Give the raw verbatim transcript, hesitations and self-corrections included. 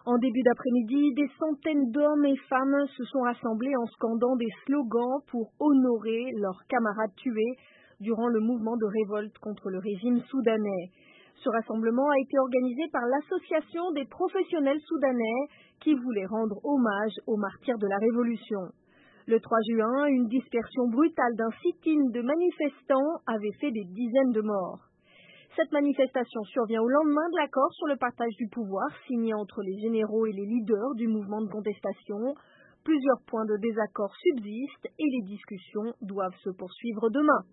En début d'après-midi, des centaines d'hommes et femmes se sont rassemblés en scandant des slogans pour honorer leurs camarades tués durant le mouvement de révolte contre le régime soudanais. Ce rassemblement a été organisé par l'Association des professionnels soudanais qui voulait rendre hommage aux martyrs de la Révolution. Le trois juin, une dispersion brutale d'un sit-in de manifestants avait fait des dizaines de morts. Cette manifestation survient au lendemain de l'accord sur le partage du pouvoir signé entre les généraux et les leaders du mouvement de contestation. Plusieurs points de désaccord subsistent et les discussions doivent se poursuivre demain.